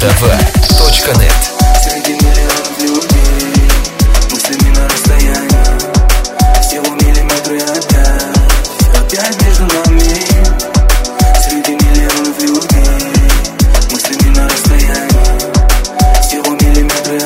Mosttv.net. Среди миллионов людей, мыслями на расстоянии, всего миллиметра опять между нами. Среди миллионов людей, мыслями на расстоянии, всего миллиметра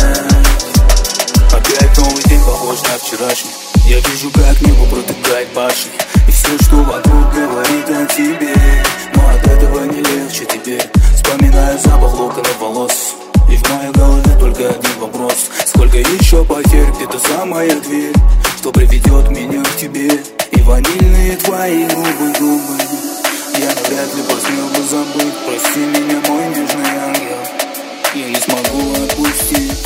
опять новый день, похож на вчерашний. Я вижу, как небо протыкает башни, и все, что вокруг, говорит о тебе. Но от этого не легче теперь. Вспоминаю запах локонов волос, и в моей голове только один вопрос: сколько еще потерь, где-то за моя дверь, что приведет меня к тебе. И ванильные твои губы я навряд ли посмел бы забыть. Прости меня, мой нежный ангел, я не смогу отпустить.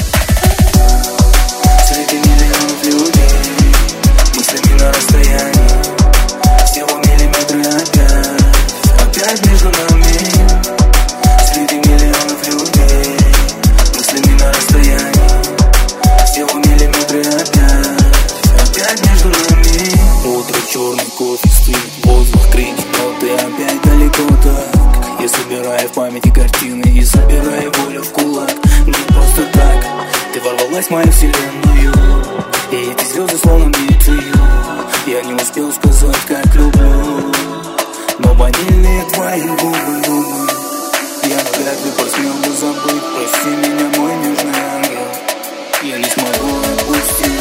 Среди миллионов людей, мыслями на расстоянии, всего миллиметра опять между нами. Среди миллионов людей, мыслями на расстоянии, всего миллиметра опять между нами. Утро, черный кофе, стынет воздух, крики, но ты опять далеко так. Я собираю в памяти картины и собираю волю в кулак. Не просто так, ты ворвалась в мою вселенную, и эти звезды словно битые. Я не успел сказать, как люблю, но ванильные твои губы я навряд ли посмел бы забыть. Прости меня, мой нежный ангел, я не смогу отпустить.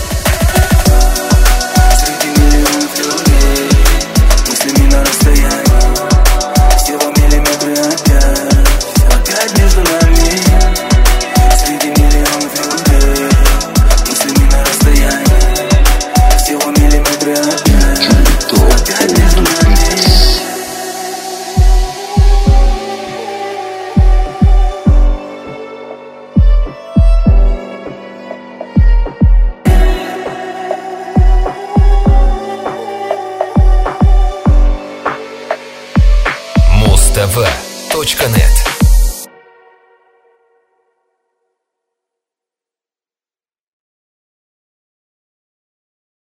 Среди миллионов людей, мыслями на расстоянии, всего миллиметра опять между нами. Среди миллионов людей, мыслями на расстоянии, всего миллиметра опять между нами. Mosttv.net.